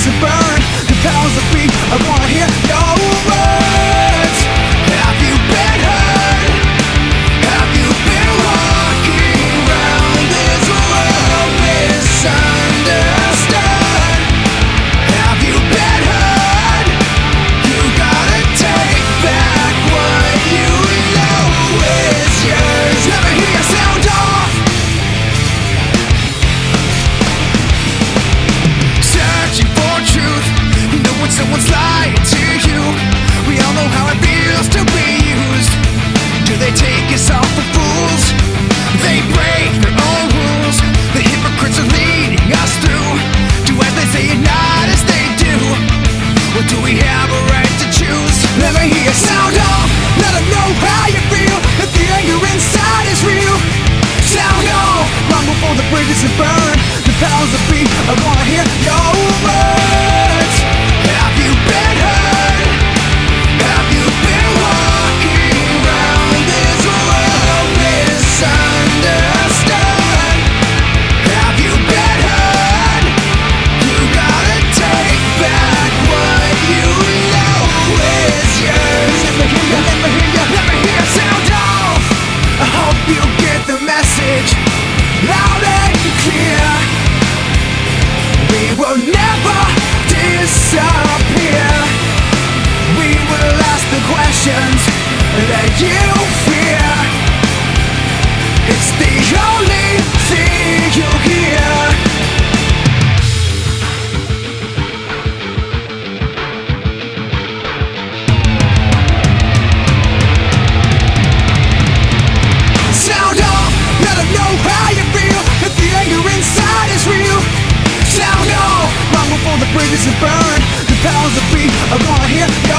bridges and burn. The powers that be, I wanna hear your words. Have you been hurt? Have you been walking around this world misunderstood? Have you been hurt? You gotta take back what you know is yours. Never hear your sound off. Searching for truth, knowing someone's lying to you. We all know how it feels to be used. Do they take us off for fools? They break their own rules. The hypocrites are leading us through. Do as they say and not as they do. Or do we have a right to choose? Let me hear your sound off. Let them know how you feel. If the anger inside is real. Sound off. Long before the bridges have burned. The powers that be, I wanna hear your words. Have you been hurt? Have you been walking around this world misunderstood? Have you been hurt? You gotta take back what you know is yours. Let me hear you sound off. I hope you get the message loud and clear. We will never disappear. We will ask the questions that you fear. It's the only thing you'll hear. Sound off, let them know how you feel. If the anger inside is real. Sound off, long before the bridges have burned. The powers that be, I wanna hear